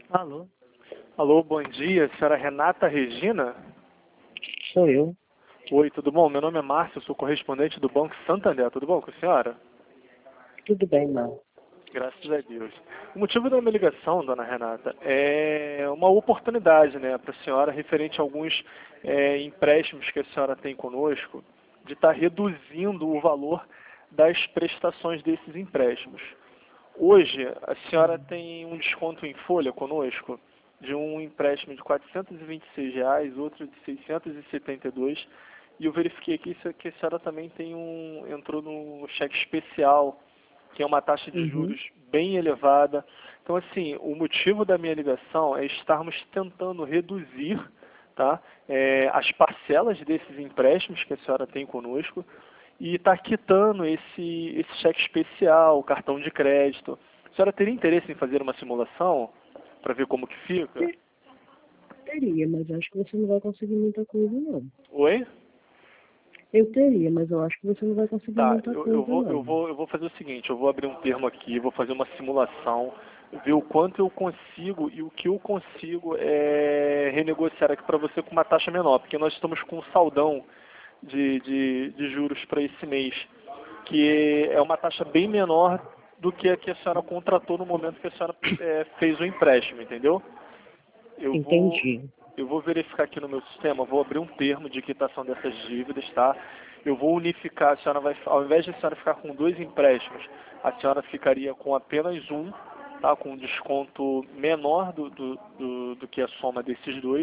Alô, Alô, bom dia, senhora Renata Regina? sou eu. Oi, tudo bom? Meu nome é Márcio, sou correspondente do Banco Santander, tudo bom com a senhora? Tudo bem, não? Graças a Deus. O motivo da minha ligação, dona Renata, é uma oportunidade, né, para a senhora referente a alguns empréstimos que a senhora tem conosco, de estar reduzindo o valor das prestações desses empréstimos. Hoje, a senhora tem um desconto em folha conosco de um empréstimo de R$ 426, outro de 672, e eu verifiquei aqui que a senhora também entrou no cheque especial, que é uma taxa de Uhum. juros bem elevada. Então, assim, o motivo da minha ligação é estarmos tentando reduzir, tá, as parcelas desses empréstimos que a senhora tem conosco e está quitando esse cheque especial, cartão de crédito. A senhora teria interesse em fazer uma simulação para ver como que fica? Teria, mas acho que você não vai conseguir muita coisa, não. Oi? Eu teria, mas eu acho que você não vai conseguir Tá, muita eu coisa, vou, eu não. vou, eu vou fazer o seguinte, eu vou abrir um termo aqui, vou fazer uma simulação, ver o quanto eu consigo e o que eu consigo renegociar aqui para você com uma taxa menor, porque nós estamos com um saldão de juros para esse mês, que é uma taxa bem menor do que a senhora contratou no momento que a senhora fez o empréstimo, entendeu? Eu vou, Entendi. eu vou verificar aqui no meu sistema, vou abrir um termo de quitação dessas dívidas, tá? Eu vou unificar, a senhora vai, ao invés de a senhora ficar com dois empréstimos, a senhora ficaria com apenas um, tá? Com um desconto menor do que a soma desses dois.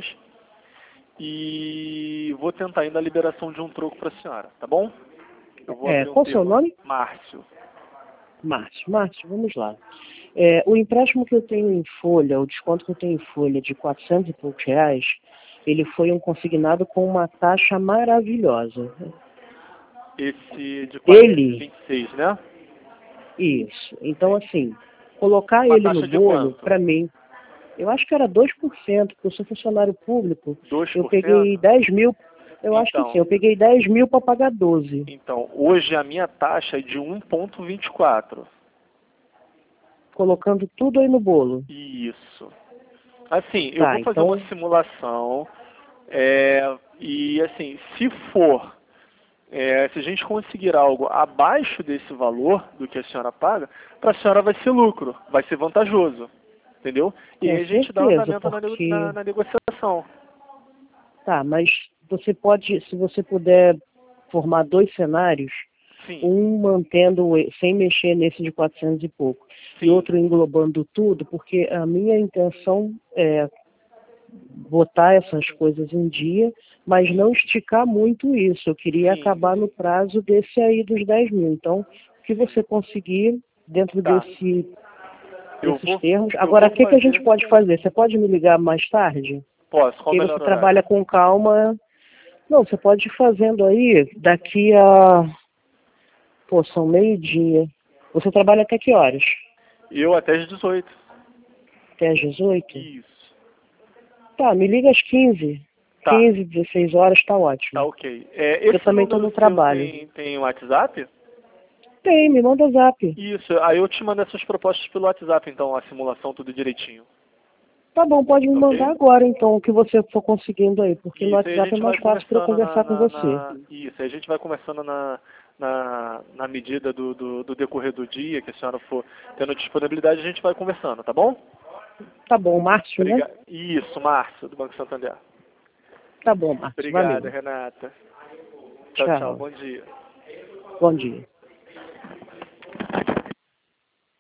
E vou tentar ainda a liberação de um troco para a senhora, tá bom? Eu vou abrir um Qual o seu termo aqui. nome? Márcio. Márcio. Márcio, vamos lá. O empréstimo que eu tenho em folha, o desconto que eu tenho em folha de 400 e poucos reais, ele foi um consignado com uma taxa maravilhosa. Esse de Ele, 426, né? isso. Então, assim, colocar Uma ele no taxa de bolo, quanto? para mim, eu acho que era 2%, porque eu sou funcionário público. Eu 2%? peguei 10 mil, eu acho que sim, Então, eu peguei 10 mil para pagar 12. hoje a minha taxa é de 1,24. Colocando tudo aí no bolo. Isso. Assim, eu Tá, vou fazer uma então, simulação e assim, se a gente conseguir algo abaixo desse valor do que a senhora paga, para a senhora vai ser lucro, vai ser vantajoso, entendeu? E com aí a gente dá certeza, andamento porque... na negociação. Tá, mas você pode, se você puder formar dois cenários, Sim, um mantendo, sem mexer nesse de 400 e pouco, e sim, outro englobando tudo, porque a minha intenção é botar essas coisas em dia, mas não esticar muito isso. Eu queria sim, acabar no prazo desse aí dos 10 mil. Então, o que sim. você conseguir dentro Tá. desses termos. Eu Agora, vou o que a gente fazer. pode fazer? Você pode me ligar mais tarde? Posso, qual o Porque aí melhor você horário? trabalha com calma. Não, você pode ir fazendo aí daqui a... Pô, são meio-dia. Você trabalha até que horas? Eu até às 18. Até às 18? Isso. Tá, me liga às 15. Tá, 15, 16 horas, tá tá ótimo. ok. Porque eu Esse também estou número no seu trabalho. tem WhatsApp? Tem, me manda zap. Isso, aí eu te mando essas propostas pelo WhatsApp, então, a simulação, tudo direitinho. Tá bom, pode me Tá mandar ok? agora então o que você for conseguindo aí, porque no Isso, aí a WhatsApp é gente vai mais fácil para eu conversando conversar com você. Isso, aí a gente vai conversando na medida do decorrer do dia, que a senhora for tendo disponibilidade, a gente vai conversando, tá bom? Tá bom, Márcio, né? Obrigado. Isso, Márcio, do Banco Santander. Tá bom, Márcio, Obrigado, valeu. Renata. Tchau, tchau, Tchau. bom dia. Bom dia.